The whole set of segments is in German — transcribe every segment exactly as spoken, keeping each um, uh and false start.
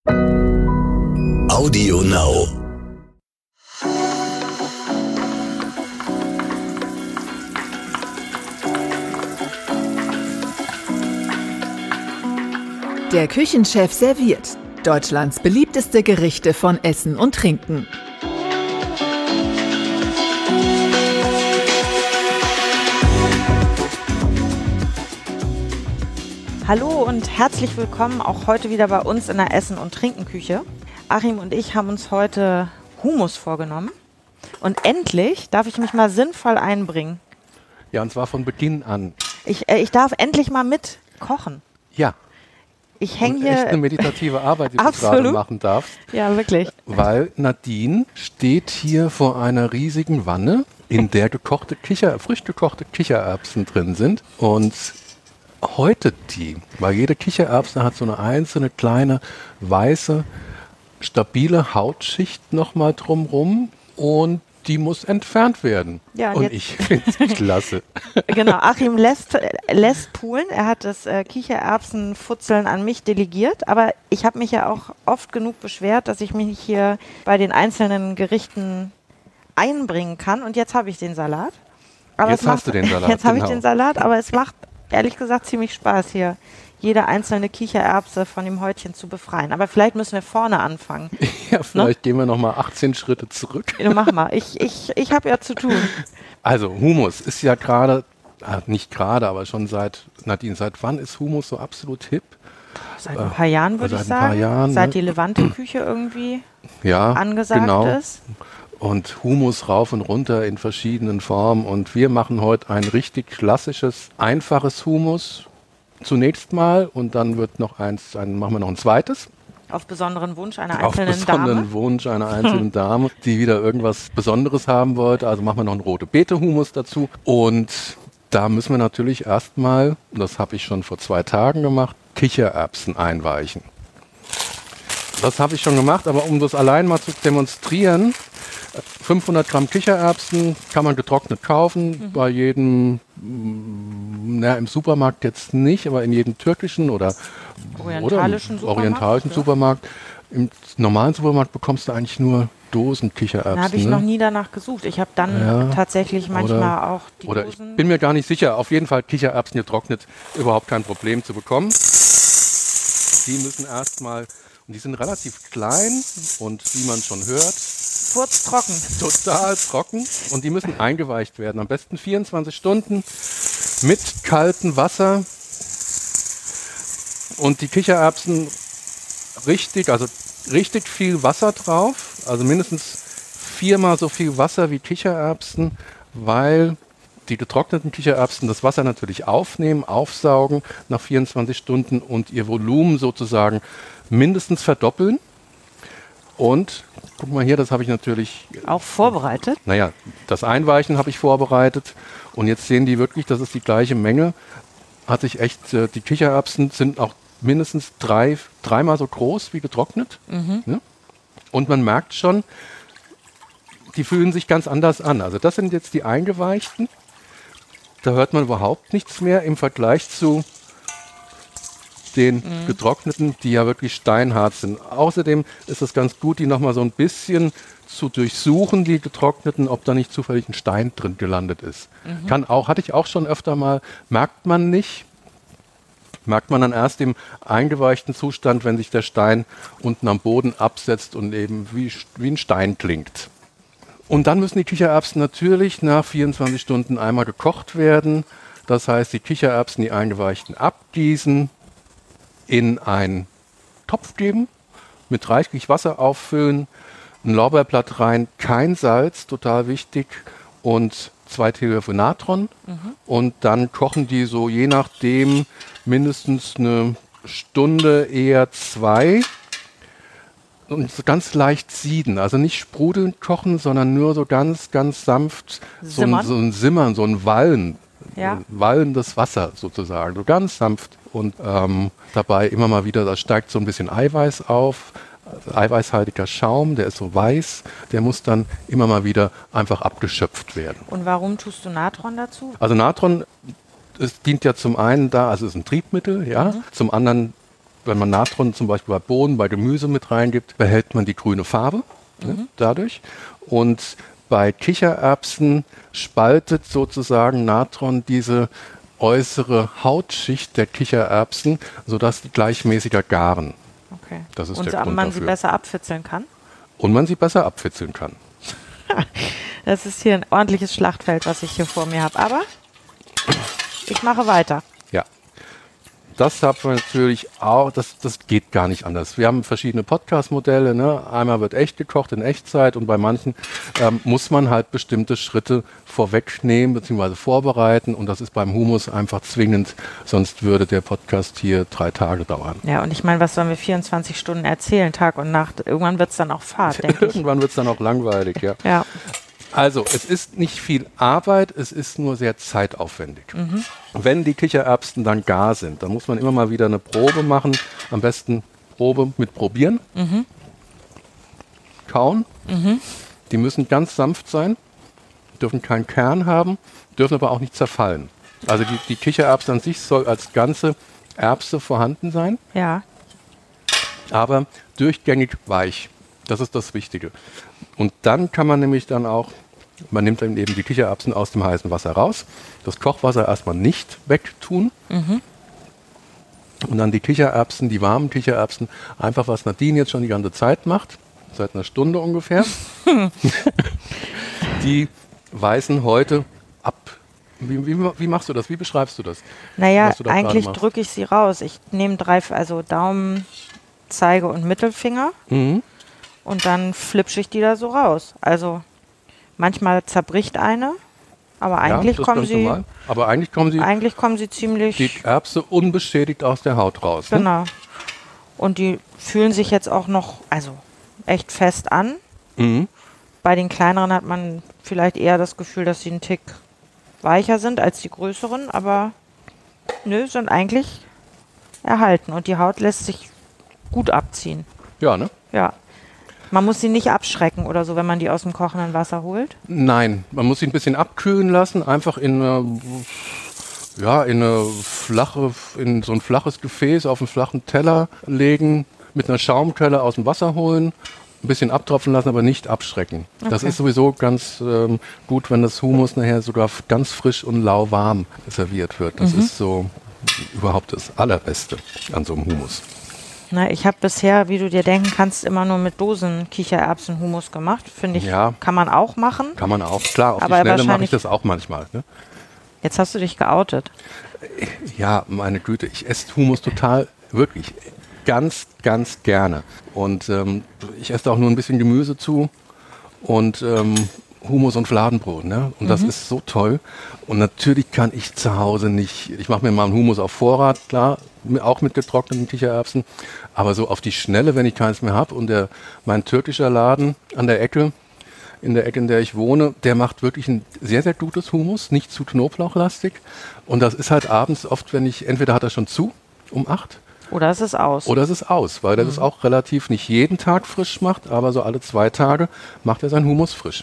Audio Now. Der Küchenchef serviert Deutschlands beliebteste Gerichte von Essen und Trinken. Hallo und herzlich willkommen auch heute wieder bei uns in der Essen- und Trinkenküche. Achim und ich haben uns heute Hummus vorgenommen und endlich darf ich mich mal sinnvoll einbringen. Ja, und zwar von Beginn an. Ich, äh, ich darf endlich mal mit kochen. Ja. Ich hänge hier. Echt eine meditative Arbeit, die du Absolut. gerade machen darfst. Ja, wirklich. Weil Nadine steht hier vor einer riesigen Wanne, in der gekochte Kicher, frisch gekochte Kichererbsen drin sind. Und häutet die, weil jede Kichererbse hat so eine einzelne kleine weiße, stabile Hautschicht nochmal drumrum und die muss entfernt werden. Ja, und und jetzt ich finde es klasse. Genau, Achim lässt, lässt poolen. Er hat das äh, Kichererbsenfutzeln an mich delegiert, aber ich habe mich ja auch oft genug beschwert, dass ich mich hier bei den einzelnen Gerichten einbringen kann und jetzt habe ich den Salat. Aber Jetzt es hast macht, du den Salat, Jetzt habe ich genau. den Salat, aber es macht ehrlich gesagt ziemlich Spaß hier, jede einzelne Kichererbse von dem Häutchen zu befreien. Aber vielleicht müssen wir vorne anfangen. Ja, vielleicht gehen wir nochmal achtzehn Schritte zurück. Ja, mach mal, ich, ich, ich habe ja zu tun. Also Hummus ist ja gerade, äh, nicht gerade, aber schon seit, Nadine, seit wann ist Hummus so absolut hip? Seit ein paar Jahren würde seit ich ein paar sagen, Jahren, seit ne? die Levante-Küche irgendwie Ja, angesagt genau. ist. Und Hummus rauf und runter in verschiedenen Formen. Und wir machen heute ein richtig klassisches, einfaches Hummus zunächst mal. Und dann wird noch eins, ein, machen wir noch ein zweites. Auf besonderen Wunsch einer Auf einzelnen besonderen Dame. Wunsch einer einzelnen Dame, die wieder irgendwas Besonderes haben wollte. Also machen wir noch einen rote Beete Hummus dazu. Und da müssen wir natürlich erstmal, das habe ich schon vor zwei Tagen gemacht, Kichererbsen einweichen. Das habe ich schon gemacht, aber um das allein mal zu demonstrieren, fünfhundert Gramm Kichererbsen kann man getrocknet kaufen, mhm. bei jedem, na, im Supermarkt jetzt nicht, aber in jedem türkischen oder orientalischen oder Supermarkt. Orientalischen ja. Supermarkt. Im normalen Supermarkt bekommst du eigentlich nur Dosen Kichererbsen. Da habe ich ne? noch nie danach gesucht. Ich habe dann Ja, tatsächlich manchmal oder, auch die oder Dosen. Ich bin mir gar nicht sicher. Auf jeden Fall Kichererbsen getrocknet, überhaupt kein Problem zu bekommen. Die müssen erstmal, und die sind relativ klein und wie man schon hört, furztrocken. Total trocken und die müssen eingeweicht werden. Am besten vierundzwanzig Stunden mit kaltem Wasser und die Kichererbsen richtig, also richtig viel Wasser drauf, also mindestens viermal so viel Wasser wie Kichererbsen, weil die getrockneten Kichererbsen das Wasser natürlich aufnehmen, aufsaugen nach vierundzwanzig Stunden und ihr Volumen sozusagen mindestens verdoppeln. Und guck mal hier, das habe ich natürlich auch vorbereitet. Naja, das Einweichen habe ich vorbereitet und jetzt sehen die wirklich, das ist die gleiche Menge. Hat sich echt, äh, die Kichererbsen sind auch mindestens drei, dreimal so groß wie getrocknet. Mhm. Ne? Und man merkt schon, die fühlen sich ganz anders an. Also das sind jetzt die eingeweichten. Da hört man überhaupt nichts mehr im Vergleich zu den mhm. getrockneten, die ja wirklich steinhart sind. Außerdem ist es ganz gut, die nochmal so ein bisschen zu durchsuchen, die getrockneten, ob da nicht zufällig ein Stein drin gelandet ist. Mhm. Kann auch, hatte ich auch schon öfter mal, merkt man nicht. Merkt man dann erst im eingeweichten Zustand, wenn sich der Stein unten am Boden absetzt und eben wie, wie ein Stein klingt. Und dann müssen die Kichererbsen natürlich nach vierundzwanzig Stunden einmal gekocht werden. Das heißt, die Kichererbsen, die eingeweichten, abgießen, in einen Topf geben, mit reichlich Wasser auffüllen, ein Lorbeerblatt rein, kein Salz, total wichtig, und zwei Teelöffel Natron. Mhm. Und dann kochen die so je nachdem mindestens eine Stunde, eher zwei. Und so ganz leicht sieden, also nicht sprudelnd kochen, sondern nur so ganz, ganz sanft, so ein, so ein Simmern, so ein Wallen. Ja. Wallendes Wasser sozusagen, so ganz sanft und ähm, dabei immer mal wieder, da steigt so ein bisschen Eiweiß auf, also eiweißhaltiger Schaum, der ist so weiß, der muss dann immer mal wieder einfach abgeschöpft werden. Und warum tust du Natron dazu? Also Natron, es dient ja zum einen da, also es ist ein Triebmittel, ja, mhm. zum anderen wenn man Natron zum Beispiel bei Bohnen, bei Gemüse mit reingibt, behält man die grüne Farbe mhm. ne, dadurch. Und bei Kichererbsen spaltet sozusagen Natron diese äußere Hautschicht der Kichererbsen, sodass die gleichmäßiger garen. Okay. Das ist Und der Grund man dafür. sie besser abfitzeln kann? Und man sie besser abfitzeln kann. Das ist hier ein ordentliches Schlachtfeld, was ich hier vor mir habe. Aber ich mache weiter. Ja. Das haben wir natürlich auch, das, das geht gar nicht anders. Wir haben verschiedene Podcast-Modelle. Ne? Einmal wird echt gekocht in Echtzeit und bei manchen ähm, muss man halt bestimmte Schritte vorwegnehmen bzw. vorbereiten und das ist beim Hummus einfach zwingend, sonst würde der Podcast hier drei Tage dauern. Ja, und ich meine, was sollen wir vierundzwanzig Stunden erzählen, Tag und Nacht? Irgendwann wird es dann auch Fahrt, denke ich. Irgendwann wird es dann auch langweilig, ja. Ja. Also, es ist nicht viel Arbeit, es ist nur sehr zeitaufwendig. Mhm. Wenn die Kichererbsen dann gar sind, dann muss man immer mal wieder eine Probe machen. Am besten Probe mit probieren. Mhm. Kauen. Mhm. Die müssen ganz sanft sein, dürfen keinen Kern haben, dürfen aber auch nicht zerfallen. Also die, die Kichererbse an sich soll als ganze Erbse vorhanden sein, Ja. aber durchgängig weich. Das ist das Wichtige. Und dann kann man nämlich dann auch, man nimmt dann eben die Kichererbsen aus dem heißen Wasser raus, das Kochwasser erstmal nicht wegtun mhm. und dann die Kichererbsen, die warmen Kichererbsen, einfach was Nadine jetzt schon die ganze Zeit macht, seit einer Stunde ungefähr, die weißen heute ab. Wie, wie, wie machst du das? Wie beschreibst du das? Naja, du da eigentlich gerade machst? drücke ich sie raus. Ich nehme drei, also Daumen, Zeige und Mittelfinger. Mhm. Und dann flipsche ich die da so raus. Also manchmal zerbricht eine, aber eigentlich ja, das kommen ganz sie, normal. Aber eigentlich kommen sie eigentlich kommen sie ziemlich, die Erbse unbeschädigt aus der Haut raus. Ne? genau. Und die fühlen sich jetzt auch noch, also echt fest an. Mhm. Bei den kleineren hat man vielleicht eher das Gefühl, dass sie einen Tick weicher sind als die größeren, aber nö, sind eigentlich erhalten und die Haut lässt sich gut abziehen. Ja, ne? Ja. Man muss sie nicht abschrecken oder so, wenn man die aus dem kochenden Wasser holt? Nein, man muss sie ein bisschen abkühlen lassen, einfach in eine, ja, in eine flache, in so ein flaches Gefäß auf einen flachen Teller legen, mit einer Schaumquelle aus dem Wasser holen, ein bisschen abtropfen lassen, aber nicht abschrecken. Okay. Das ist sowieso ganz ähm, gut, wenn das Hummus nachher sogar ganz frisch und lauwarm serviert wird. Das mhm. ist so überhaupt das Allerbeste an so einem Hummus. Na, ich habe bisher, wie du dir denken kannst, immer nur mit Dosen Kichererbsen-Hummus gemacht. Finde ich, ja, kann man auch machen. Kann man auch, klar. Auf aber die Schnelle mache ich das auch manchmal. Ne? Jetzt hast du dich geoutet. Ja, meine Güte, ich esse Hummus total, wirklich, ganz, ganz gerne. Und ähm, ich esse auch nur ein bisschen Gemüse zu und ähm, Hummus und Fladenbrot. Ne? Und mhm. das ist so toll. Und natürlich kann ich zu Hause nicht, ich mache mir mal einen Hummus auf Vorrat, klar, auch mit getrockneten Kichererbsen, aber so auf die Schnelle, wenn ich keins mehr habe und der, mein türkischer Laden an der Ecke, in der Ecke, in der ich wohne, der macht wirklich ein sehr, sehr gutes Hummus, nicht zu knoblauchlastig und das ist halt abends oft, wenn ich, entweder hat er schon zu, um acht. Oder es ist aus. Oder es ist aus, weil der mhm. das auch relativ nicht jeden Tag frisch macht, aber so alle zwei Tage macht er seinen Hummus frisch.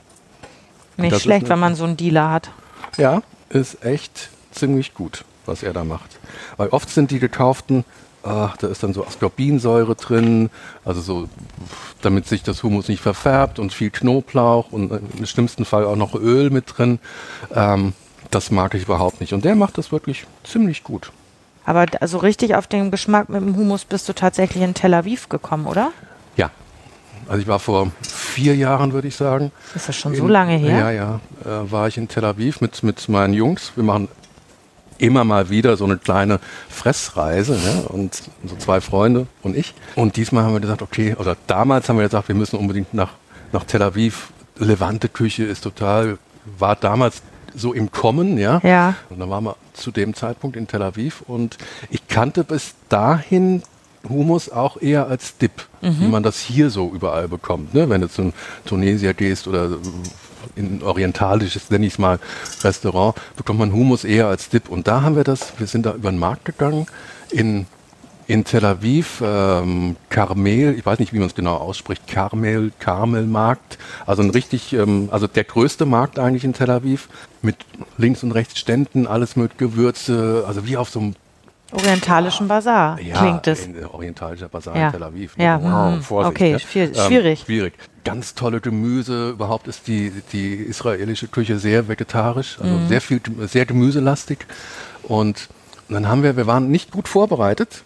Nicht schlecht, wenn man so einen Dealer hat. Ja, ist echt ziemlich gut, was er da macht. Weil oft sind die gekauften, ach, da ist dann so Ascorbinsäure drin, also so, damit sich das Hummus nicht verfärbt und viel Knoblauch und im schlimmsten Fall auch noch Öl mit drin. Ähm, das mag ich überhaupt nicht. Und der macht das wirklich ziemlich gut. Aber also richtig auf den Geschmack mit dem Hummus bist du tatsächlich in Tel Aviv gekommen, oder? Ja. Also ich war vor vier Jahren, würde ich sagen. Ist das schon in, so lange her? Ja, ja. Äh, war ich in Tel Aviv mit, mit meinen Jungs. Wir machen immer mal wieder so eine kleine Fressreise, ne? Und so zwei Freunde und ich. Und diesmal haben wir gesagt, okay, oder damals haben wir gesagt, wir müssen unbedingt nach, nach Tel Aviv. Levante-Küche ist total, war damals so im Kommen, ja. Ja. Und dann waren wir zu dem Zeitpunkt in Tel Aviv und ich kannte bis dahin Hummus auch eher als Dip, mhm. wie man das hier so überall bekommt. Ne? Wenn du zu Tunesier gehst oder in ein orientalisches, nenne ich es mal, Restaurant, bekommt man Hummus eher als Dip. Und da haben wir das, wir sind da über den Markt gegangen, in, in Tel Aviv, ähm, Carmel, ich weiß nicht, wie man es genau ausspricht, Carmel, Carmel-Markt, also ein richtig, ähm, also der größte Markt eigentlich in Tel Aviv, mit links und rechts Ständen, alles mit Gewürze, also wie auf so einem Orientalischen Basar Ja, klingt es. in, orientalischer Basar Ja. in Tel Aviv. Ja, Wow, mhm. Vorsicht, Okay, ne? schwierig- schwierig. Ähm, schwierig. Ganz tolle Gemüse. Überhaupt ist die, die israelische Küche sehr vegetarisch, also Mhm. sehr viel, sehr gemüselastig. Und dann haben wir, wir waren nicht gut vorbereitet.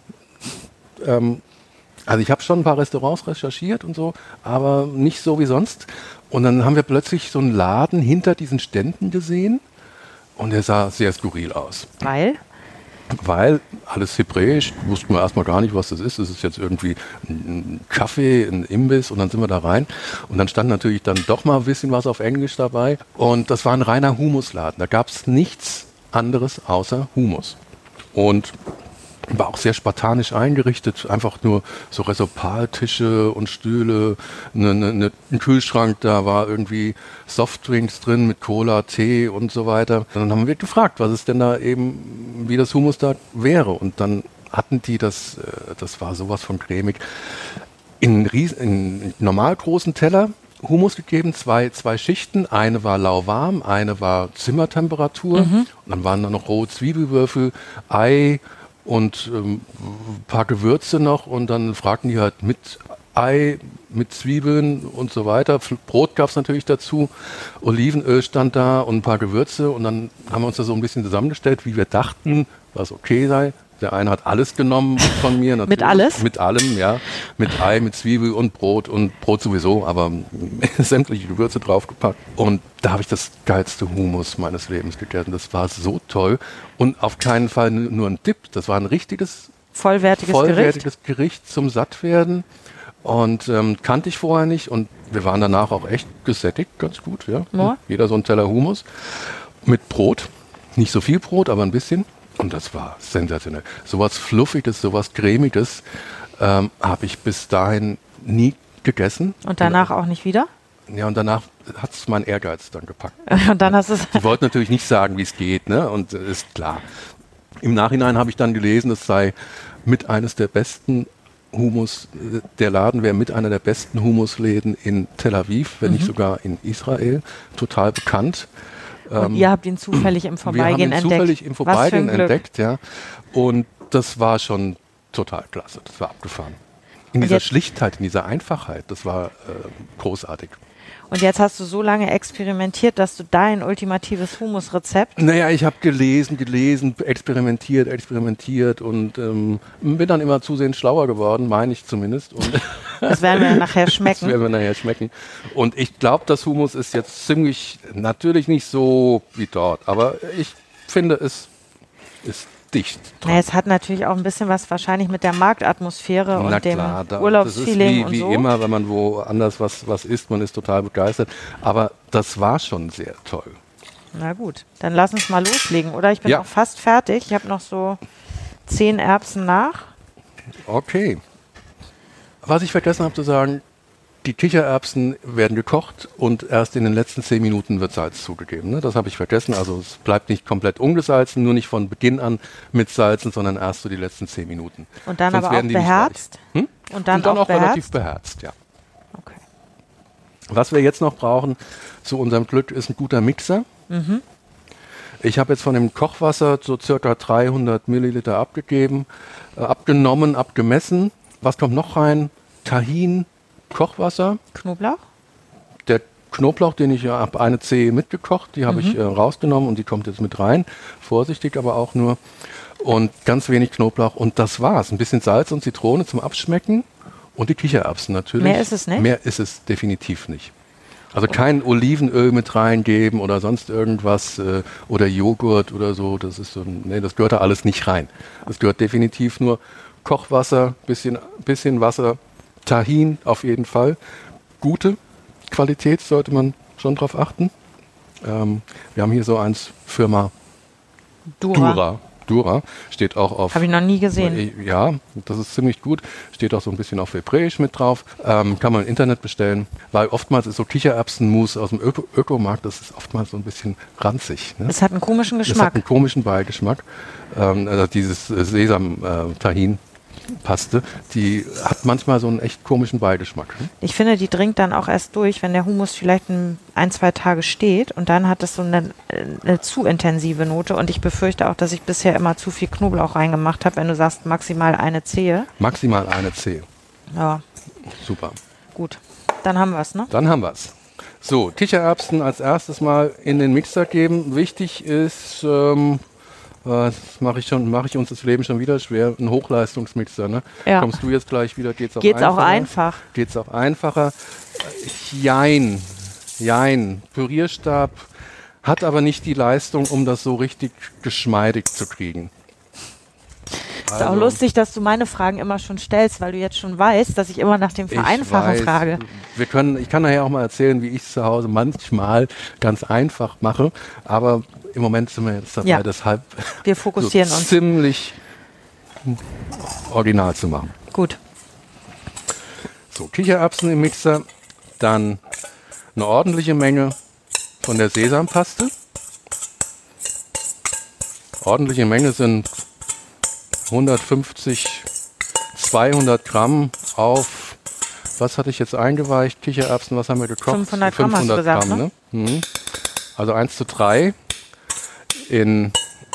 Ähm, also ich habe schon ein paar Restaurants recherchiert und so, aber nicht so wie sonst. Und dann haben wir plötzlich so einen Laden hinter diesen Ständen gesehen und der sah sehr skurril aus. Weil? Weil alles hebräisch, wussten wir erstmal gar nicht, was das ist. Es ist jetzt irgendwie ein Kaffee, ein Imbiss und dann sind wir da rein. Und dann stand natürlich dann doch mal ein bisschen was auf Englisch dabei. Und das war ein reiner Humusladen. Da gab es nichts anderes außer Humus. Und war auch sehr spartanisch eingerichtet, einfach nur so Resopaltische und Stühle, ne, ne, ne, ein Kühlschrank, da war irgendwie Softdrinks drin mit Cola, Tee und so weiter. Und dann haben wir gefragt, was es denn da eben, wie das Hummus da wäre. Und dann hatten die das, das war sowas von cremig, in, ries, in normal großen Teller Hummus gegeben, zwei, zwei Schichten. Eine war lauwarm, eine war Zimmertemperatur. Mhm. Und dann waren da noch rohe Zwiebelwürfel, Ei, und ähm, ein paar Gewürze noch und dann fragten die halt mit Ei, mit Zwiebeln und so weiter. Brot gab es natürlich dazu, Olivenöl stand da und ein paar Gewürze und dann haben wir uns da so ein bisschen zusammengestellt, wie wir dachten, was okay sei. Der eine hat alles genommen von mir. Mit alles? Mit allem, ja. Mit Ei, mit Zwiebel und Brot und Brot sowieso, aber sämtliche Gewürze draufgepackt. Und da habe ich das geilste Hummus meines Lebens gegessen. Das war so toll. Und auf keinen Fall nur ein Dip. Das war ein richtiges, vollwertiges, vollwertiges Gericht? Gericht zum Sattwerden. Und ähm, kannte ich vorher nicht. Und wir waren danach auch echt gesättigt, ganz gut. Ja. Ja. Jeder so ein Teller Hummus. Mit Brot. Nicht so viel Brot, aber ein bisschen. Und das war sensationell. Sowas Fluffiges, sowas Cremiges ähm, habe ich bis dahin nie gegessen. Und danach auch nicht wieder? Ja, und danach hat es mein Ehrgeiz dann gepackt. Und dann hast du es. Die wollten natürlich nicht sagen, wie es geht, ne? Und äh, ist klar. Im Nachhinein habe ich dann gelesen, es sei mit eines der besten Hummus, äh, der Laden wäre mit einer der besten Humusläden in Tel Aviv, wenn Mhm. nicht sogar in Israel, total bekannt. Und Ähm, ihr habt ihn zufällig im wir haben Vorbeigehen ihn entdeckt. zufällig im Was für Vorbeigehen ein Glück. entdeckt, ja. Und das war schon total klasse. Das war abgefahren. In Und dieser jetzt- Schlichtheit, in dieser Einfachheit, das war äh, großartig. Und jetzt hast du so lange experimentiert, dass du dein ultimatives Hummusrezept. Naja, ich habe gelesen, gelesen, experimentiert, experimentiert und ähm, bin dann immer zusehends schlauer geworden, meine ich zumindest. Und Das werden wir nachher das schmecken. werden wir nachher schmecken. Und ich glaube, das Hummus ist jetzt ziemlich, natürlich nicht so wie dort, aber ich finde, es ist dicht dran. Na, es hat natürlich auch ein bisschen was wahrscheinlich mit der Marktatmosphäre Na und dem klar, da, Urlaubsfeeling das ist wie, und wie so. immer, wenn man woanders was, was isst, man ist total begeistert. Aber das war schon sehr toll. Na gut, dann lass uns mal loslegen, oder? Ich bin Ja. auch fast fertig. Ich habe noch so zehn Erbsen nach. Okay. Was ich vergessen habe zu sagen, die Kichererbsen werden gekocht und erst in den letzten zehn Minuten wird Salz zugegeben. Ne? Das habe ich vergessen. Also es bleibt nicht komplett ungesalzen, nur nicht von Beginn an mit Salzen, sondern erst so die letzten zehn Minuten. Und dann Sonst aber auch werden die nicht beherzt? weich. Hm? Und dann, und dann auch, auch, relativ beherzt? beherzt, ja. Okay. Was wir jetzt noch brauchen zu unserem Glück ist ein guter Mixer. Mhm. Ich habe jetzt von dem Kochwasser so circa dreihundert Milliliter abgegeben, äh, abgenommen, abgemessen. Was kommt noch rein? Tahin, Kochwasser, Knoblauch? der Knoblauch, den ich ja habe, eine Zehe mitgekocht, die habe Mhm. ich äh, rausgenommen und die kommt jetzt mit rein. Vorsichtig aber auch nur. Und ganz wenig Knoblauch und das war's. Ein bisschen Salz und Zitrone zum Abschmecken und die Kichererbsen natürlich. Mehr ist es nicht? Mehr ist es definitiv nicht. Also kein Olivenöl mit reingeben oder sonst irgendwas äh, oder Joghurt oder so. Das ist so, ein- nee, das gehört da alles nicht rein. Es gehört definitiv nur Kochwasser, bisschen, bisschen Wasser, Tahin auf jeden Fall. Gute Qualität sollte man schon drauf achten. Ähm, wir haben hier so eins Firma Dura. Dura. Dura steht auch auf. Habe ich noch nie gesehen. Ja, das ist ziemlich gut. Steht auch so ein bisschen auf Hebräisch mit drauf. Ähm, kann man im Internet bestellen. Weil oftmals ist so Kichererbsenmus aus dem Öko Ökomarkt, das ist oftmals so ein bisschen ranzig. Ne? Es hat einen komischen Das hat Geschmack. einen komischen Beigeschmack. Ähm, also dieses äh, Sesam-Tahin. Paste, die hat manchmal so einen echt komischen Beigeschmack. Ne? Ich finde, die dringt dann auch erst durch, wenn der Humus vielleicht ein, ein zwei Tage steht und dann hat es so eine, eine zu intensive Note und ich befürchte auch, dass ich bisher immer zu viel Knoblauch reingemacht habe, wenn du sagst maximal eine Zehe. Maximal eine Zehe. Ja. Super. Gut, dann haben wir es, ne? Dann haben wir es. So, Kichererbsen als erstes mal in den Mixer geben. Wichtig ist, ähm, das mache ich, mach ich uns das Leben schon wieder schwer, ein Hochleistungsmixer. Ne? Ja. Kommst du jetzt gleich wieder, geht's auch geht's einfacher? Auch einfach? Geht's auch einfacher. Jein, jein, Pürierstab hat aber nicht die Leistung, um das so richtig geschmeidig zu kriegen. Ist also, auch lustig, dass du meine Fragen immer schon stellst, weil du jetzt schon weißt, dass ich immer nach dem Vereinfachen frage. Wir können, ich kann nachher auch mal erzählen, wie ich es zu Hause manchmal ganz einfach mache, aber im Moment sind wir jetzt dabei, ja. deshalb wir fokussieren so uns ziemlich original zu machen. Gut. So, Kichererbsen im Mixer, dann eine ordentliche Menge von der Sesampaste. Ordentliche Menge sind hundertfünfzig, zweihundert Gramm auf, was hatte ich jetzt eingeweicht? Kichererbsen, was haben wir gekocht? fünfhundert Gramm hast du gesagt, Gramm, ne? Mhm. Also eins zu drei in,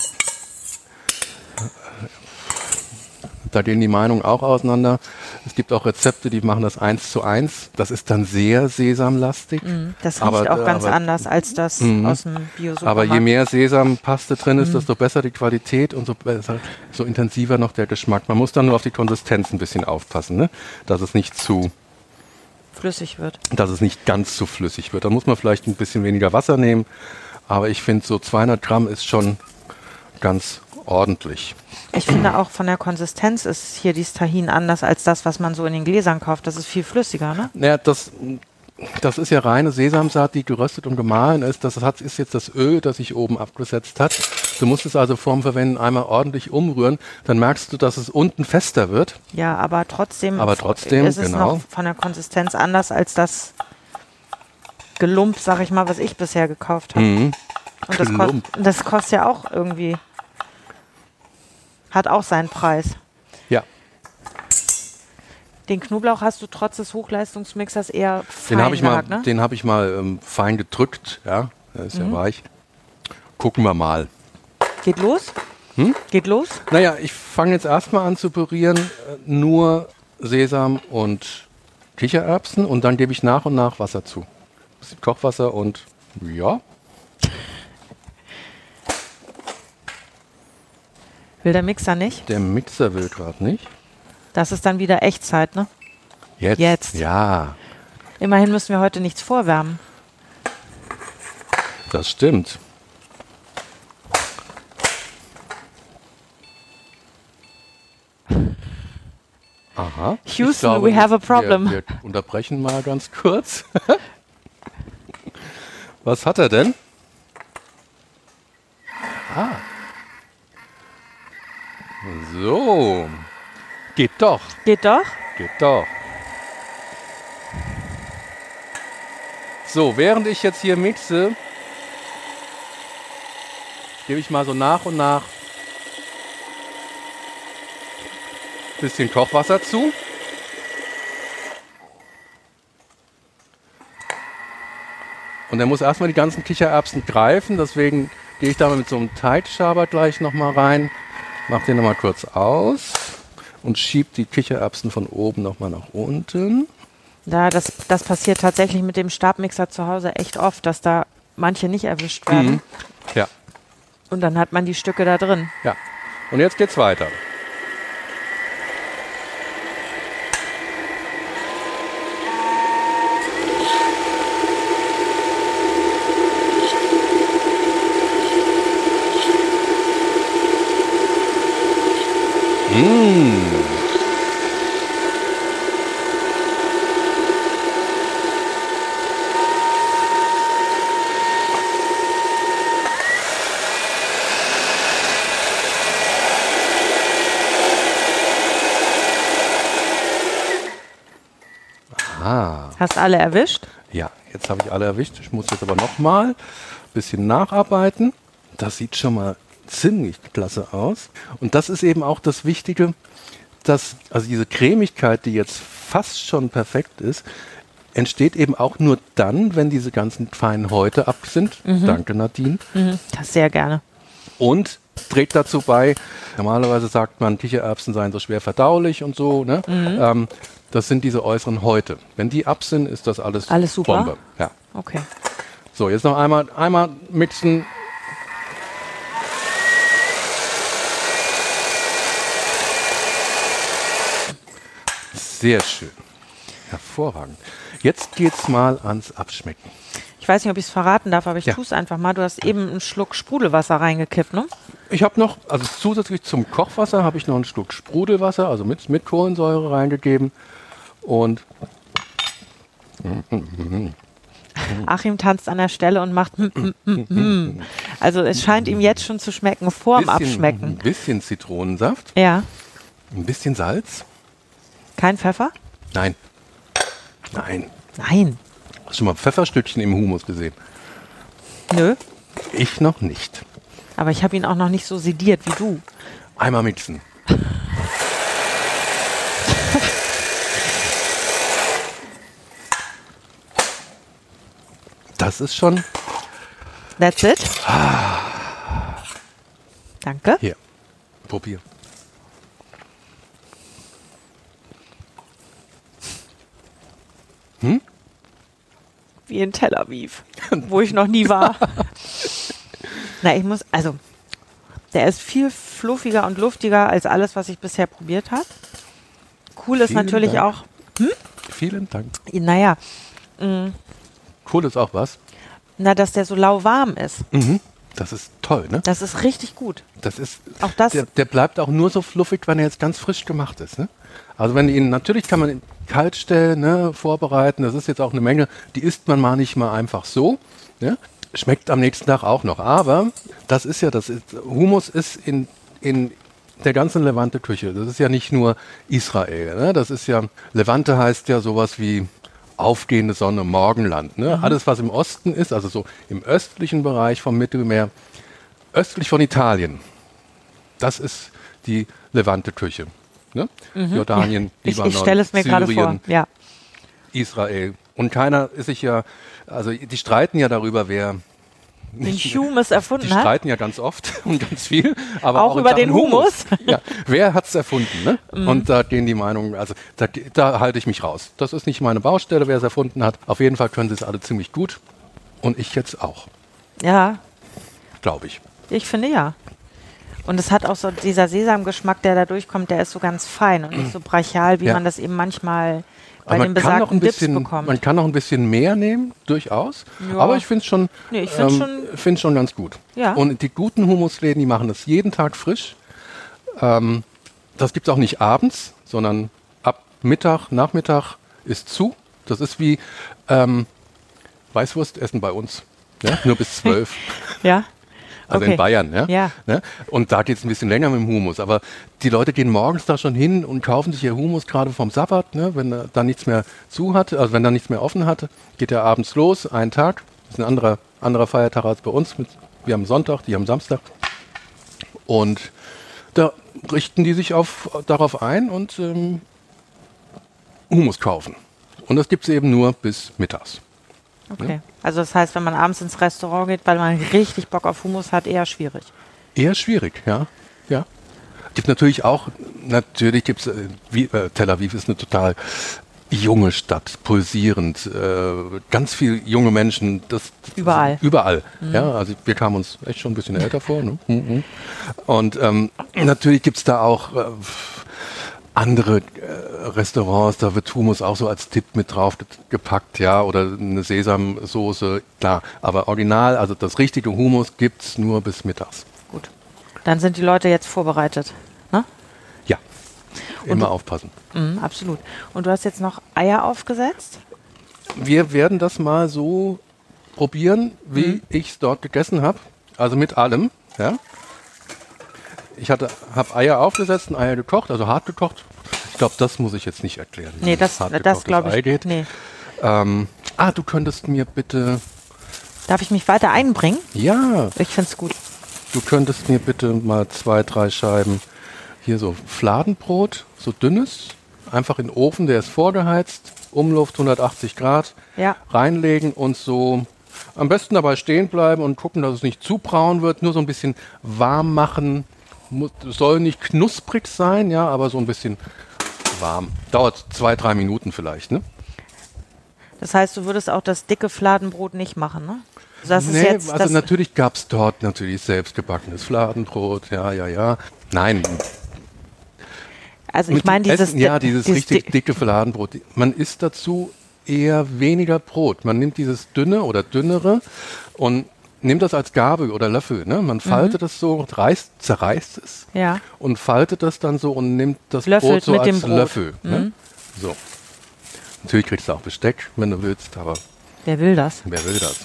da gehen die Meinungen auch auseinander. Es gibt auch Rezepte, die machen das eins zu eins. Das ist dann sehr sesamlastig. Mm, das riecht aber, auch ganz aber, anders als das mm, aus dem Bio-Supermarkt. Aber je mehr Sesampaste drin ist, mm. desto besser die Qualität und so, besser, so intensiver noch der Geschmack. Man muss dann nur auf die Konsistenz ein bisschen aufpassen, ne? Dass es nicht zu flüssig wird. Dass es nicht ganz zu flüssig wird. Da muss man vielleicht ein bisschen weniger Wasser nehmen. Aber ich finde, so zweihundert Gramm ist schon ganz ordentlich. Ich finde auch von der Konsistenz ist hier dieses Tahin anders als das, was man so in den Gläsern kauft. Das ist viel flüssiger, ne? Ja, das, das ist ja reine Sesamsaat, die geröstet und gemahlen ist. Das hat, ist jetzt das Öl, das sich oben abgesetzt hat. Du musst es also vorm Verwenden einmal ordentlich umrühren. Dann merkst du, dass es unten fester wird. Ja, aber trotzdem, aber trotzdem ist es genau. noch von der Konsistenz anders als das Gelump, sag ich mal, was ich bisher gekauft habe. Mhm. Und das, kost, das kostet ja auch irgendwie... Hat auch seinen Preis. Ja. Den Knoblauch hast du trotz des Hochleistungsmixers eher fein Den habe ich, gehackt, mal, ne? den hab ich mal ähm, fein gedrückt. Ja, der ist mhm. ja weich. Gucken wir mal. Geht los? Hm? Geht los? Naja, ich fange jetzt erstmal an zu pürieren. Äh, nur Sesam und Kichererbsen. Und dann gebe ich nach und nach Wasser zu. Ein bisschen Kochwasser und ja. Will der Mixer nicht? Der Mixer will gerade nicht. Das ist dann wieder Echtzeit, ne? Jetzt? Jetzt. Ja. Immerhin müssen wir heute nichts vorwärmen. Das stimmt. Aha. Houston, glaube, we have a problem. Wir, wir unterbrechen mal ganz kurz. Was hat er denn? Ah. So. Geht doch. Geht doch? Geht doch. So, während ich jetzt hier mixe, gebe ich mal so nach und nach ein bisschen Kochwasser zu. Und er muss erstmal die ganzen Kichererbsen greifen, deswegen gehe ich da mal mit so einem Teitschaber gleich nochmal rein. Mach den nochmal kurz aus und schieb die Kichererbsen von oben nochmal nach unten. Ja, das, das passiert tatsächlich mit dem Stabmixer zu Hause echt oft, dass da manche nicht erwischt werden. Mhm. Ja. Und dann hat man die Stücke da drin. Ja. Und jetzt geht's weiter. Mmh. Aha. Hast alle erwischt? Ja, jetzt habe ich alle erwischt. Ich muss jetzt aber noch mal ein bisschen nacharbeiten. Das sieht schon mal ziemlich klasse aus. Und das ist eben auch das Wichtige. das, also diese Cremigkeit, die jetzt fast schon perfekt ist, entsteht eben auch nur dann, wenn diese ganzen feinen Häute ab sind. Mhm. Danke, Nadine. Mhm. Das sehr gerne. Und trägt dazu bei, normalerweise sagt man, Kichererbsen seien so schwer verdaulich und so. Ne? Mhm. Ähm, das sind diese äußeren Häute. Wenn die ab sind, ist das alles, alles super. Bombe. Ja. Okay. So, jetzt noch einmal, einmal mixen. Sehr schön. Hervorragend. Jetzt geht's mal ans Abschmecken. Ich weiß nicht, ob ich es verraten darf, aber ich ja. tue es einfach mal. Du hast eben einen Schluck Sprudelwasser reingekippt, ne? Ich habe noch, also zusätzlich zum Kochwasser habe ich noch einen Schluck Sprudelwasser, also mit, mit Kohlensäure reingegeben. Und Achim tanzt an der Stelle und macht also es scheint ihm jetzt schon zu schmecken, vorm bisschen, Abschmecken. Ein bisschen Zitronensaft. Ja. Ein bisschen Salz. Kein Pfeffer? Nein. Nein. Nein. Hast du schon mal Pfefferstückchen im Hummus gesehen? Nö. Ich noch nicht. Aber ich habe ihn auch noch nicht so sediert wie du. Einmal mixen. Das ist schon... That's it. Danke. Hier, probier. Hm? Wie in Tel Aviv, wo ich noch nie war. Na, ich muss, also, der ist viel fluffiger und luftiger als alles, was ich bisher probiert habe. Cool ist Vielen natürlich Dank. auch, hm? Vielen Dank. Naja, mh, Cool ist auch was. na, dass der so lauwarm ist. Mhm. Das ist toll, ne? Das ist richtig gut. Das ist, Auch das- der, der bleibt auch nur so fluffig, wenn er jetzt ganz frisch gemacht ist. Ne? Also wenn ihn, natürlich kann man ihn kalt stellen, ne, vorbereiten, das ist jetzt auch eine Menge, die isst man mal nicht mal einfach so. Ne? Schmeckt am nächsten Tag auch noch. Aber das ist ja, das ist, Hummus ist in, in der ganzen Levante-Küche. Das ist ja nicht nur Israel. Ne? Das ist ja, Levante heißt ja sowas wie aufgehende Sonne, Morgenland. Ne? Mhm. Alles, was im Osten ist, also so im östlichen Bereich vom Mittelmeer, östlich von Italien, das ist die Levante-Küche. Ne? Mhm. Jordanien, ich, Libanon, ich stelle es mir gerade vor. Syrien, Ja. Israel. Und keiner ist sich ja, also die streiten ja darüber, wer Den Hummus erfunden Die hat. streiten ja ganz oft und ganz viel. Aber Auch auch in über Sachen den Hummus. Ja, wer hat es erfunden? Ne? Mhm. Und da gehen die Meinungen, also da, da halte ich mich raus. Das ist nicht meine Baustelle, wer es erfunden hat. Auf jeden Fall können sie es alle ziemlich gut. Und ich jetzt auch, Ja, glaube ich. ich finde ja. Und es hat auch so dieser Sesamgeschmack, der da durchkommt, der ist so ganz fein und nicht so brachial, wie Ja. man das eben manchmal bei Aber den man kann, noch besagten ein Dips bisschen, bekommt. man kann noch ein bisschen mehr nehmen, durchaus. Ja. Aber ich finde es schon, Nee, ich find's ähm, schon- find's schon ganz gut. Ja. Und die guten Humusläden, die machen das jeden Tag frisch. Ähm, das gibt es auch nicht abends, sondern ab Mittag, Nachmittag ist zu. Das ist wie ähm, Weißwurstessen bei uns. Ja? Nur bis zwölf. Ja. Also Okay. in Bayern, ja. Ja. Ne? Und da geht es ein bisschen länger mit dem Humus. Aber die Leute gehen morgens da schon hin und kaufen sich ihr Humus gerade vom Sabbat, ne? Wenn er da nichts mehr zu hat, also wenn da nichts mehr offen hatte, geht er abends los, einen Tag. Das ist ein anderer, anderer Feiertag als bei uns. Mit, wir haben Sonntag, die haben Samstag. Und da richten die sich auf, darauf ein und ähm, Humus kaufen. Und das gibt es eben nur bis mittags. Okay. Also das heißt, wenn man abends ins Restaurant geht, weil man richtig Bock auf Hummus hat, eher schwierig. Eher schwierig, ja. ja. Gibt natürlich auch, natürlich gibt es, äh, wie, äh, Tel Aviv ist eine total junge Stadt, pulsierend, äh, ganz viele junge Menschen. Das, das Überall. Überall, mhm. ja. Also wir kamen uns echt schon ein bisschen älter vor. Ne? Mhm. Und ähm, natürlich gibt es da auch äh, andere äh, Restaurants, da wird Hummus auch so als Tipp mit drauf gepackt, ja, oder eine Sesamsoße, klar. Aber original, also das richtige Hummus gibt es nur bis mittags. Gut. Dann sind die Leute jetzt vorbereitet. Ne? Ja, immer du- aufpassen. Mhm, absolut. Und du hast jetzt noch Eier aufgesetzt? Wir werden das mal so probieren, wie Mhm. ich es dort gegessen habe. Also mit allem, ja. Ich habe Eier aufgesetzt, und Eier gekocht, also hart gekocht. Ich glaube, das muss ich jetzt nicht erklären. wie Nee, das, hart das gekochtes glaube Ei ich. geht. Nee. Ähm, ah, du könntest mir bitte, Darf ich mich weiter einbringen? ja, Ich finde es gut. du könntest mir bitte mal zwei, drei Scheiben hier so Fladenbrot, so dünnes, einfach in den Ofen, der ist vorgeheizt, Umluft hundertachtzig Grad, Ja. reinlegen und so am besten dabei stehen bleiben und gucken, dass es nicht zu braun wird, nur so ein bisschen warm machen. Muss, soll nicht knusprig sein, ja, aber so ein bisschen warm. Dauert zwei, drei Minuten vielleicht, ne? Das heißt, du würdest auch das dicke Fladenbrot nicht machen, ne? Das ist Nee, jetzt also das natürlich gab es dort natürlich selbstgebackenes Fladenbrot, ja, ja, ja. Nein, Also ich mit meine dem dieses Essen, ja, dieses dieses richtig di- dicke Fladenbrot. Man isst dazu eher weniger Brot. Man nimmt dieses dünne oder dünnere und nimmt das als Gabel oder Löffel. Ne? Man faltet es so, reißt, zerreißt es Ja. und faltet das dann so und nimmt das Löffelt Brot so mit als dem Brot. Löffel. Ne? Mhm. So. Natürlich kriegst du auch Besteck, wenn du willst, aber Wer will das? wer will das?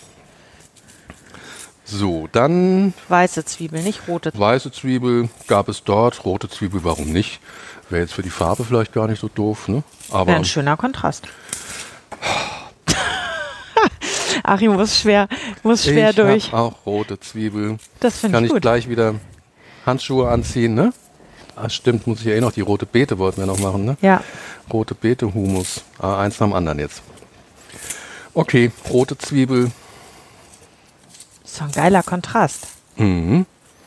So, dann Weiße Zwiebel, nicht rote. weiße Zwiebel gab es dort, rote Zwiebel, warum nicht? Wäre jetzt für die Farbe vielleicht gar nicht so doof, ne? Aber Wäre ein schöner Kontrast. Achim muss schwer, muss schwer ich durch. hab auch rote Zwiebel. Das finde Kann ich ich gut. gleich wieder Handschuhe anziehen, ne? Ah, stimmt, muss ich ja eh noch die rote Beete wollten wir noch machen, ne? Ja. Rote Beete, Humus. Ah, eins nach dem anderen jetzt. Okay, rote Zwiebel. So ein geiler Kontrast. Mhm.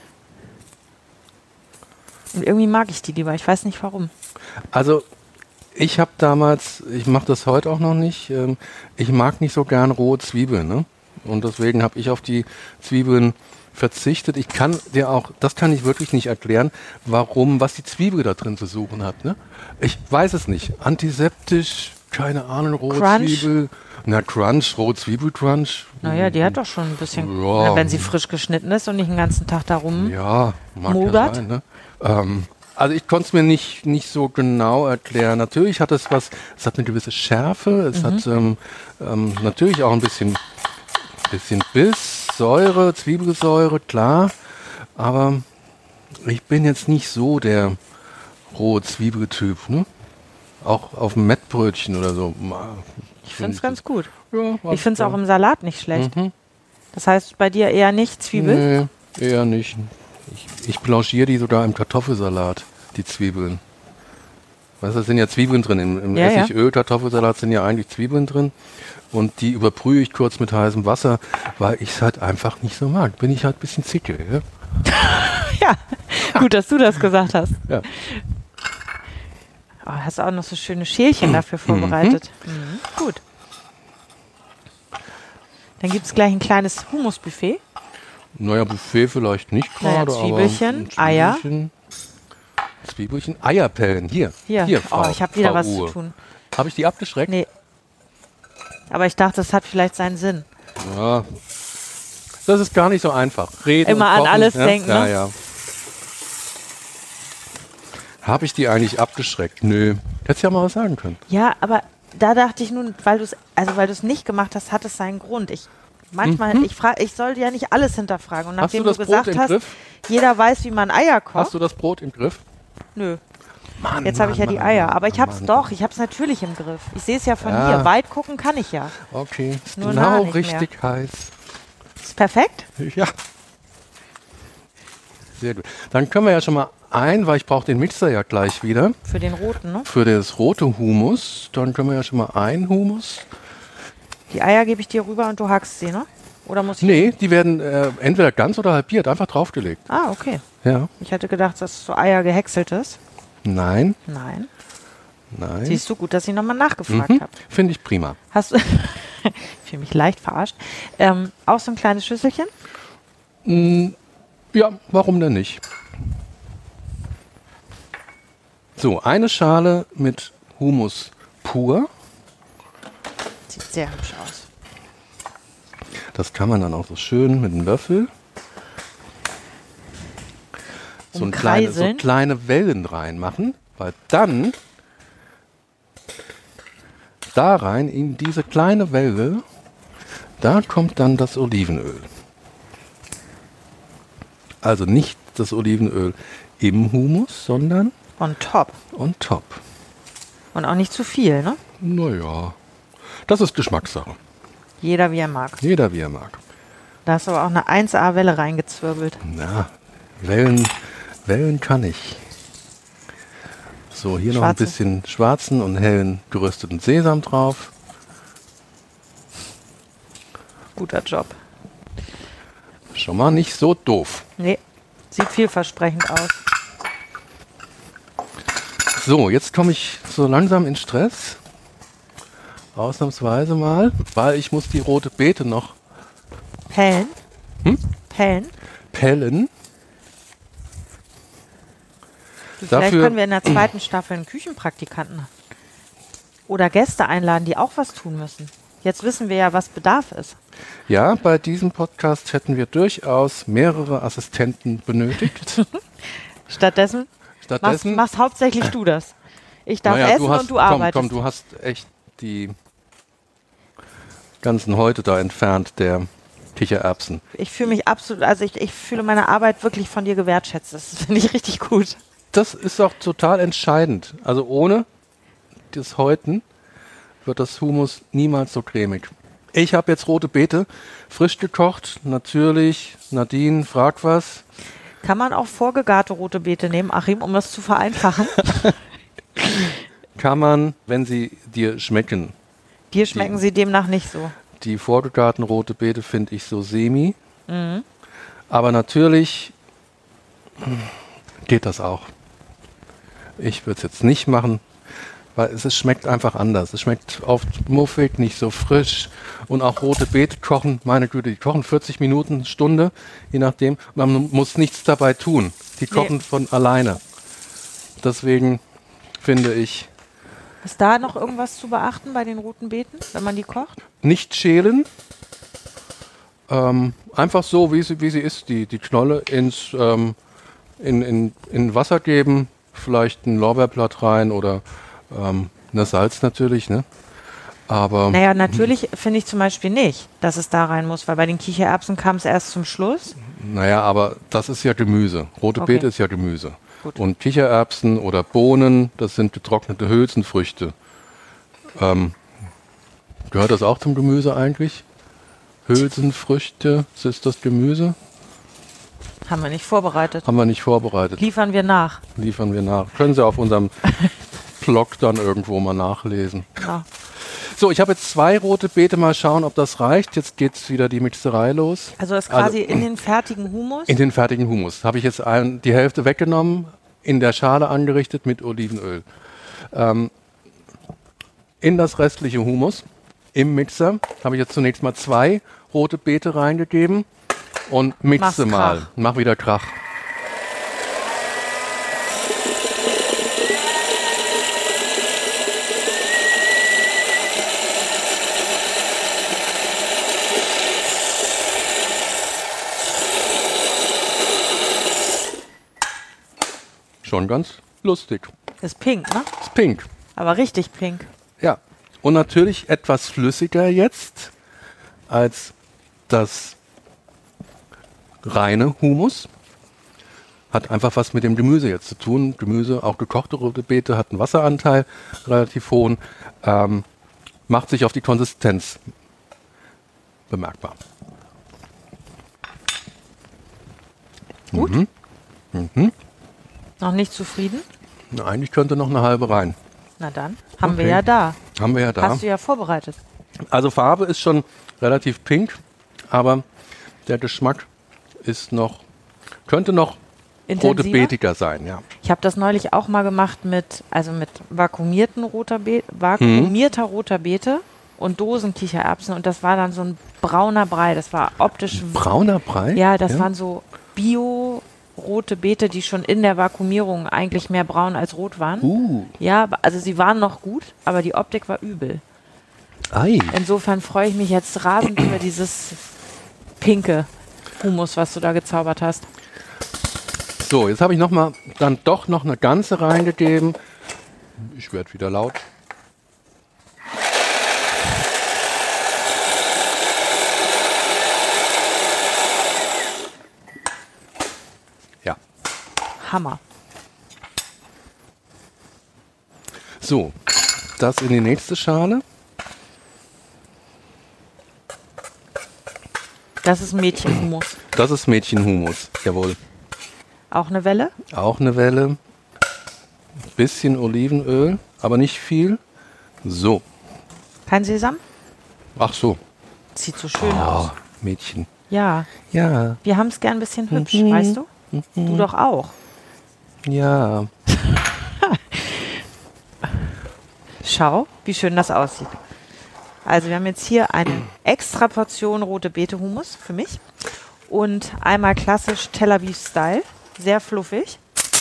Und irgendwie mag ich die lieber. Ich weiß nicht warum. Also ich habe damals, ich mache das heute auch noch nicht, ähm, ich mag nicht so gern rohe Zwiebeln, ne? Und deswegen habe ich auf die Zwiebeln verzichtet. Ich kann dir auch, das kann ich wirklich nicht erklären, warum, was die Zwiebel da drin zu suchen hat, ne? Ich weiß es nicht. Antiseptisch, keine Ahnung, rohe Crunch? Zwiebel. Na, Crunch, rohe Zwiebel-Crunch. Naja, die hat doch schon ein bisschen, Ja. na, wenn sie frisch geschnitten ist und nicht den ganzen Tag da rum. Ja, mag Modert? ja sein, ne? Ähm, also ich konnte es mir nicht, nicht so genau erklären. Natürlich hat es was, es hat eine gewisse Schärfe, es hat ähm, ähm, natürlich auch ein bisschen, bisschen Biss, Säure, Zwiebelsäure, klar. Aber ich bin jetzt nicht so der rohe Zwiebeltyp, ne? Auch auf dem Mettbrötchen oder so. Ich finde es ganz gut. Ja, Ich finde es auch im Salat nicht schlecht. Das heißt bei dir eher nicht Zwiebel? Nee, eher nicht. Ich, ich blanchiere die sogar im Kartoffelsalat, die Zwiebeln. Weißt du, da sind ja Zwiebeln drin. Im, im Ja, ja. Essigöl, Kartoffelsalat sind ja eigentlich Zwiebeln drin. Und die überbrühe ich kurz mit heißem Wasser, weil ich es halt einfach nicht so mag. Bin ich halt ein bisschen zicke. Ja? Ja, gut, dass du das gesagt hast. Ja. Oh, hast auch noch so schöne Schälchen dafür vorbereitet. Mhm. Gut. Dann gibt es gleich ein kleines Hummusbuffet. Naja, Buffet vielleicht nicht Naja, gerade, Zwiebelchen, aber Eier. Zwiebelchen, Zwiebelchen, Eierpellen. Hier, Hier, hier oh, Frau, ich habe wieder Frau was Uhr. zu tun. Habe ich die abgeschreckt? Nee. Aber ich dachte, das hat vielleicht seinen Sinn. Ja. Das ist gar nicht so einfach. Reden Immer und an kochen, alles ja? denken, Ja, ne? ja. Habe ich die eigentlich abgeschreckt? Nö. Hättest ja mal was sagen können. Ja, aber da dachte ich nun, weil du es, also weil du es nicht gemacht hast, hat es seinen Grund. Ich manchmal, ich frage, ich sollte ja nicht alles hinterfragen. Und Hast nachdem du das du Brot gesagt im hast, Griff? jeder weiß, wie man Eier kocht. Hast du das Brot im Griff? Nö. Mann, Jetzt habe ich ja Mann, die Mann, Eier, Mann, aber ich Mann, habe es Mann. doch, ich habe es natürlich im Griff. Ich sehe es ja von Ja. hier. Weit gucken kann ich ja. Okay, ist Nur nah genau nicht mehr. richtig heiß. Ist perfekt? Ja. Sehr gut. Dann können wir ja schon mal ein, weil ich brauche den Mixer ja gleich wieder. Für den roten, ne? Für das rote Humus. Dann können wir ja schon mal ein Humus. Die Eier gebe ich dir rüber und du hackst sie, ne? Oder muss ich? Nee, die werden äh, entweder ganz oder halbiert, einfach draufgelegt. Ah, okay. Ja. Ich hatte gedacht, dass so Eier gehäckselt ist. Nein, Nein. nein. Siehst du, gut, dass ich nochmal nachgefragt Mhm. habe. Finde ich prima. Hast du. Ich fühle mich leicht verarscht. Ähm, auch so ein kleines Schüsselchen? Mm, ja, warum denn nicht? So, eine Schale mit Humus pur. Sieht sehr hübsch aus. Das kann man dann auch so schön mit einem Löffel. So, ein kleine, so Umkreiseln. kleine Wellen reinmachen, weil dann da rein in diese kleine Welle, da kommt dann das Olivenöl. Also nicht das Olivenöl im Humus, sondern On top. on top. Und auch nicht zu viel, ne? Naja, das ist Geschmackssache. Jeder wie er mag. Jeder wie er mag. Da hast du aber auch eine eins A-Welle reingezwirbelt. Na, Wellen, Wellen kann ich. So, hier noch ein Schwarze. bisschen schwarzen und hellen gerösteten Sesam drauf. Guter Job. Schon mal nicht so doof. Nee, sieht vielversprechend aus. So, jetzt komme ich so langsam in Stress. Ausnahmsweise mal, weil ich muss die rote Beete noch Pellen? Hm? Pellen? pellen. Du, vielleicht Dafür- können wir in der zweiten Staffel einen Küchenpraktikanten oder Gäste einladen, die auch was tun müssen. Jetzt wissen wir ja, was Bedarf ist. Ja, bei diesem Podcast hätten wir durchaus mehrere Assistenten benötigt. Stattdessen machst, Stattdessen, machst hauptsächlich du das. Ich darf naja, essen du hast, und du komm, arbeitest. komm, du hast echt die ganzen Häute da entfernt, der Kichererbsen. Ich fühle mich absolut, also ich, ich fühle meine Arbeit wirklich von dir gewertschätzt. Das finde ich richtig gut. Das ist auch total entscheidend. Also ohne das Häuten wird das Hummus niemals so cremig. Ich habe jetzt rote Beete frisch gekocht. Natürlich, Nadine, frag was. Kann man auch vorgegarte rote Beete nehmen, Achim, um das zu vereinfachen? Kann man, wenn sie dir schmecken. Dir schmecken sie demnach nicht so. Die vorgegarten rote Beete finde ich so semi. Mhm. Aber natürlich geht das auch. Ich würde es jetzt nicht machen, weil es, es schmeckt einfach anders. Es schmeckt oft muffig, nicht so frisch. Und auch rote Beete kochen, meine Güte, die kochen vierzig Minuten, Stunde, je nachdem. Man muss nichts dabei tun. Die kochen Nee. von alleine. Deswegen finde ich, Ist da noch irgendwas zu beachten bei den roten Beeten, wenn man die kocht? nicht schälen. Ähm, einfach so, wie sie, wie sie ist, die, die Knolle ins, ähm, in, in, in Wasser geben, vielleicht ein Lorbeerblatt rein oder ähm, ne Salz natürlich, ne? Aber Naja, natürlich finde ich zum Beispiel nicht, dass es da rein muss, weil bei den Kichererbsen kam es erst zum Schluss. naja, aber das ist ja Gemüse. Rote Okay. Beete ist ja Gemüse. Gut. Und Kichererbsen oder Bohnen, das sind getrocknete Hülsenfrüchte. Ähm, gehört das auch zum Gemüse eigentlich? Hülsenfrüchte, ist das Gemüse? Haben wir nicht vorbereitet. Haben wir nicht vorbereitet. Liefern wir nach. Liefern wir nach. Können Sie auf unserem Blog dann irgendwo mal nachlesen. Ja. So, ich habe jetzt zwei rote Beete. Mal schauen, ob das reicht. Jetzt geht es wieder die Mixerei los. Also ist quasi in den fertigen Hummus. In den fertigen Hummus habe ich jetzt ein, die Hälfte weggenommen, in der Schale angerichtet mit Olivenöl. Ähm, in das restliche Hummus im Mixer habe ich jetzt zunächst mal zwei rote Beete reingegeben und mixe Mach's mal. Krach. Mach wieder Krach. Schon ganz lustig. Ist pink, ne? Ist pink. Aber richtig pink. Ja. Und natürlich etwas flüssiger jetzt als das reine Hummus. Hat einfach was mit dem Gemüse jetzt zu tun. Gemüse, auch gekochte rote Beete, hat einen Wasseranteil, relativ hohen. Ähm, macht sich auf die Konsistenz bemerkbar. Gut. Mhm. Mhm. Noch nicht zufrieden? Na, eigentlich könnte noch eine halbe rein. Na dann. Haben wir Okay. ja da. Haben wir ja da. Hast du ja vorbereitet. Also Farbe ist schon relativ pink, aber der Geschmack ist noch, könnte noch rote Intensiver? beetiger sein, ja. Ich habe das neulich auch mal gemacht mit, also mit vakuumierten roter Be vakuumierter roter Beete und Dosen Kichererbsen und das war dann so ein brauner Brei. Das war optisch. Brauner Brei? Ja, das waren so Bio rote Beete, die schon in der Vakuumierung eigentlich mehr braun als rot waren. Uh, Ja, also sie waren noch gut, aber die Optik war übel. ei. Insofern freue ich mich jetzt rasend über dieses pinke Hummus, was du da gezaubert hast. So, jetzt habe ich noch mal dann doch noch eine ganze reingegeben. Ich werde wieder laut. Ja. Hammer. So, das in die nächste Schale. Das ist Mädchenhummus. Das ist Mädchenhumus, jawohl. Auch eine Welle? Auch eine Welle. Bisschen Olivenöl, aber nicht viel. So. Kein Sesam? Ach so. Sieht so schön Oh, aus. Mädchen. Ja, Ja, wir haben es gern ein bisschen hübsch, Mhm. weißt du? Du doch auch. ja. Schau, wie schön das aussieht. Also wir haben jetzt hier eine extra Portion rote Beete Hummus für mich und einmal klassisch Tel Aviv Style, sehr fluffig.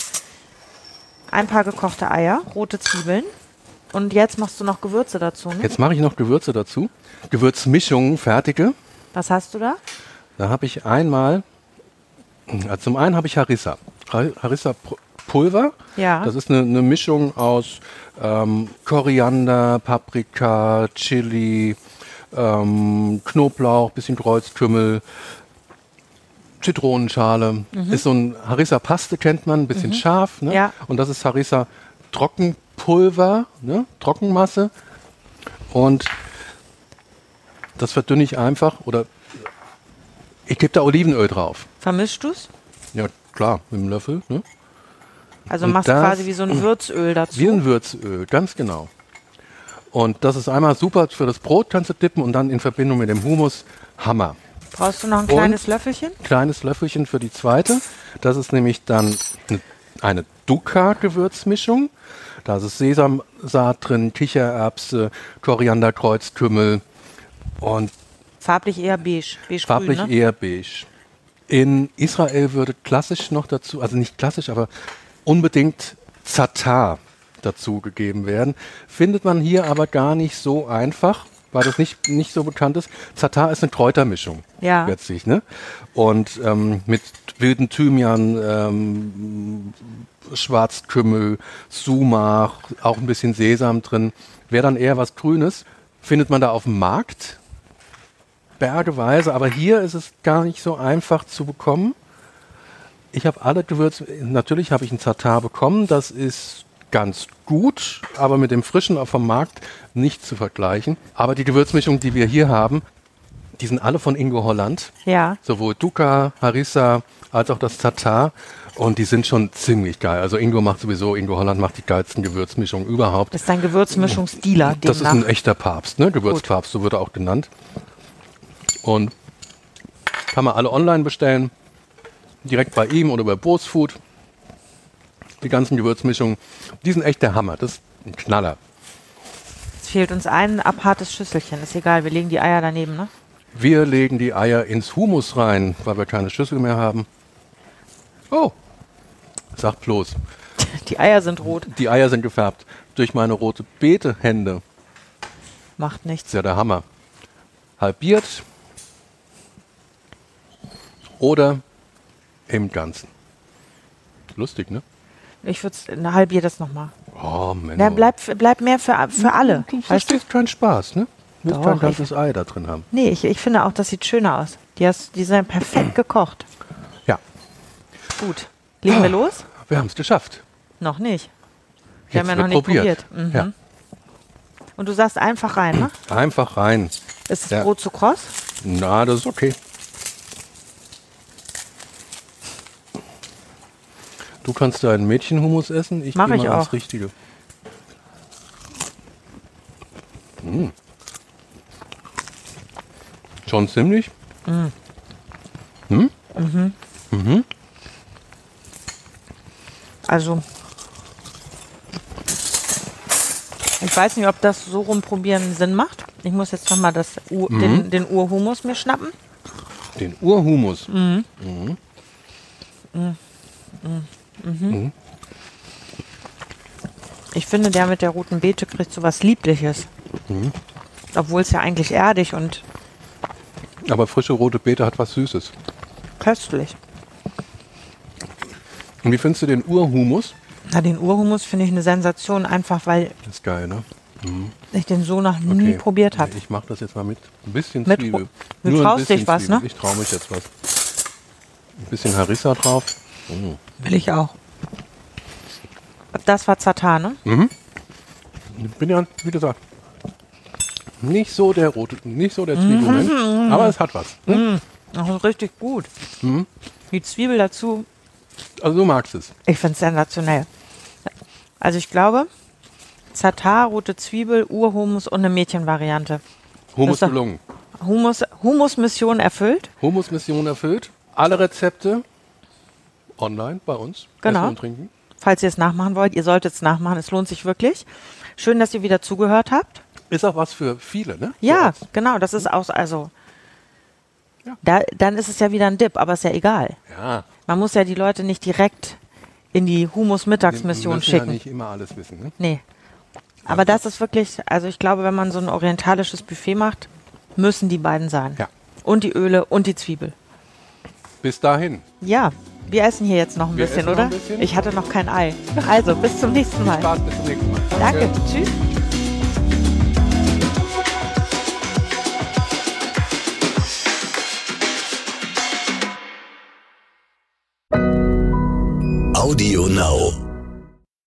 Ein paar gekochte Eier, rote Zwiebeln und jetzt machst du noch Gewürze dazu. Ne? Jetzt mache ich noch Gewürze dazu. Gewürzmischungen, fertige. Was hast du da? Da habe ich einmal, also zum einen habe ich Harissa. Har- Harissa Pu- Pulver. Ja. Das ist eine, eine Mischung aus ähm, Koriander, Paprika, Chili, ähm, Knoblauch, bisschen Kreuzkümmel, Zitronenschale. Ist so ein Harissa-Paste, kennt man, ein bisschen scharf. Ne? Ja. Und das ist Harissa Trockenpulver, ne? Trockenmasse. Und das verdünne ich einfach oder ich gebe da Olivenöl drauf. Vermischst du es? Ja, klar, mit dem Löffel. Ne? Also Und machst du das- quasi wie so ein Würzöl dazu. Wie ein Würzöl, ganz genau. Und das ist einmal super für das Brot, kannst du dippen und dann in Verbindung mit dem Hummus, Hammer. Brauchst du noch ein Und- kleines Löffelchen? Kleines Löffelchen für die zweite. Das ist nämlich dann eine, eine Dukkha-Gewürzmischung. Da ist Sesamsaat drin, Kichererbse, Koriander, Kreuzkümmel und Farblich eher beige. beige farblich grün, ne? eher beige. In Israel würde klassisch noch dazu, also nicht klassisch, aber unbedingt Zatar dazu gegeben werden. Findet man hier aber gar nicht so einfach, weil das nicht, nicht so bekannt ist. Zatar ist eine Kräutermischung Ja. letztlich. Ne? Und ähm, mit wilden Thymian, ähm, Schwarzkümmel, Sumach, auch ein bisschen Sesam drin. Wäre dann eher was Grünes. Findet man da auf dem Markt bergeweise, aber hier ist es gar nicht so einfach zu bekommen. Ich habe alle Gewürze, natürlich habe ich einen Zatar bekommen, das ist ganz gut, aber mit dem frischen auf dem Markt nicht zu vergleichen. Aber die Gewürzmischungen, die wir hier haben, die sind alle von Ingo Holland, Ja. sowohl Dukkha, Harissa als auch das Zatar und die sind schon ziemlich geil. Also Ingo macht sowieso, Ingo Holland macht die geilsten Gewürzmischungen überhaupt. Das ist dein Gewürzmischungsdealer. Das ist demnach. ein echter Papst, ne? Gewürzpapst, so wird er auch genannt. Und kann man alle online bestellen, direkt bei ihm oder bei Bootsfood. Die ganzen Gewürzmischungen, die sind echt der Hammer. Das ist ein Knaller. Es fehlt uns ein abhartes Schüsselchen. Ist egal, wir legen die Eier daneben, ne? Wir legen die Eier ins Hummus rein, weil wir keine Schüssel mehr haben. Oh, sag bloß. Die Eier sind rot. Die Eier sind gefärbt durch meine rote Beete-Hände. Macht nichts. Ist ja der Hammer. Halbiert oder im Ganzen. Lustig, ne? Ich würde halbier das nochmal. Oh, Mensch. Ja, bleib, bleib mehr für, für alle. Du Weißt du? verstehst keinen Spaß, ne? Du willst Doch, kein ich- ganzes Ei da drin haben. Nee, ich, ich finde auch, das sieht schöner aus. Die, hast, die sind perfekt gekocht. Ja, Gut. Legen wir los? wir haben es geschafft. Noch nicht. Wir Jetzt haben ja noch wird nicht probiert. Mhm. Ja. Und du sagst einfach rein, ne? Einfach rein. Ist das Ja. Brot zu kross? Na, das ist okay. Du kannst deinen Mädchenhummus essen, ich Mach gehe ich mal ans auch. Richtige. Mm. Schon ziemlich? Also, ich weiß nicht, ob das so rumprobieren Sinn macht. Ich muss jetzt nochmal Ur, Mhm. den, den Urhumus mir schnappen. Den Urhumus. Ich finde, der mit der roten Beete kriegt so was Liebliches. Mhm. Obwohl es ja eigentlich erdig und Aber frische rote Beete hat was Süßes. köstlich. Und wie findest du den Urhumus? Na, den Urhumus finde ich eine Sensation, einfach weil Ist geil, ne? ich den so noch nie probiert habe. Ich mache das jetzt mal mit ein bisschen Mit Zwiebel. Ru- du Nur ein traust dich bisschen was, Zwiebel. ne? Ich traue mich jetzt was. Ein bisschen Harissa drauf. Will ich auch. Das war Zatar, ne? Ich bin ja, wie gesagt, nicht so der rote, nicht so der Zwiebelmensch, aber es hat was. Ne? Das ist richtig gut. Die Zwiebel dazu, Also du magst es. ich finde es sensationell. Also ich glaube, Zatar, rote Zwiebel, Urhummus und eine Mädchenvariante. Hummus gelungen. Hummus, Hummus-Mission erfüllt. Hummus-Mission erfüllt. Alle Rezepte online bei uns. Genau. Essen und trinken. Falls ihr es nachmachen wollt, ihr solltet es nachmachen, es lohnt sich wirklich. Schön, dass ihr wieder zugehört habt. Ist auch was für viele, ne? Ja, genau, das ist auch, also, ja. da, dann ist es ja wieder ein Dip, aber ist ja egal. Ja. Man muss ja die Leute nicht direkt in die Hummus-Mittagsmission schicken. Ja, nicht immer alles wissen, ne? Nee. Aber das ist wirklich, also ich glaube, wenn man so ein orientalisches Buffet macht, müssen die beiden sein. Ja. Und die Öle und die Zwiebel. Bis dahin. Ja, wir essen hier jetzt noch ein Wir bisschen, essen noch oder? ein bisschen. Ich hatte noch kein Ei. Also, bis zum nächsten Mal. Spaß, bis zum nächsten Mal. Danke. Tschüss. Audio Now.